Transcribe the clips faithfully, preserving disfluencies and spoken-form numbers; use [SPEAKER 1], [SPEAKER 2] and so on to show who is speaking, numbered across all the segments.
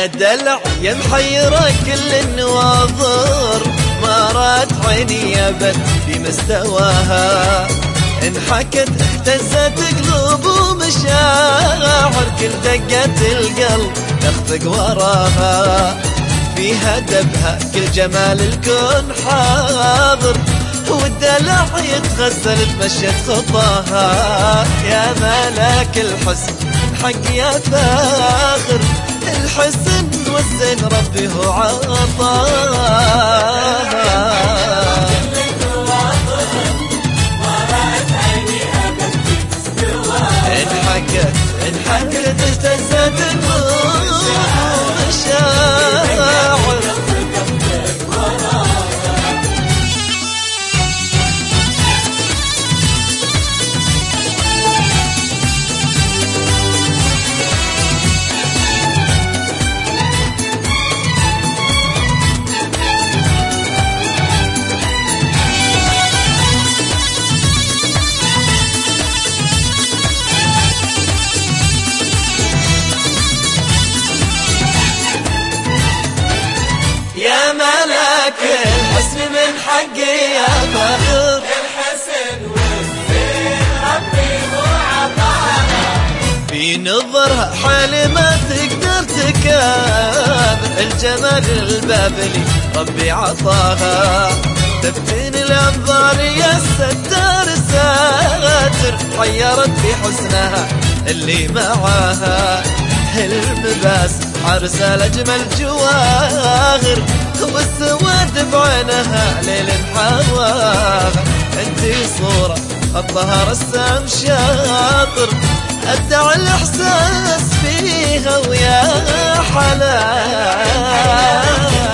[SPEAKER 1] يا دلع يا محيرة كل النواظر، ما رات عيني ابد بمستواها، انحكت اهتزت قلوب ومشاعر، كل دقة القلب تخفق وراها، فيها دبها كل جمال الكون حاضر، والدلع يتغزل تمشت خطاها، يا ملاك الحسن حق يا فاخر، الحسن والزين ربي هو عطاها. انحكت انحكت اهتزت قلوب مشاعر، يا ملاك الحسن من حقي يا فاخر،
[SPEAKER 2] الحسن والزين ربي هو عطاها،
[SPEAKER 1] في نظرها حال ما تقدر تكابر، الجمال البابلي ربي عطاها، تفتن الانظار يا ستار ساتر، حيرت بحسنها اللي معاها، المباس عرسة لأجمل جواهر، والسواد بعينها ليل محواها، انتي صورة خطها رسام شاطر، ابدع الاحساس فيها ويا حلال،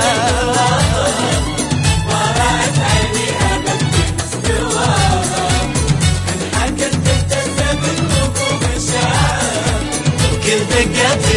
[SPEAKER 2] ورأت عينيها بدي مستواها، انحكت اهتزت قلوب مشاعر،
[SPEAKER 1] كل دقة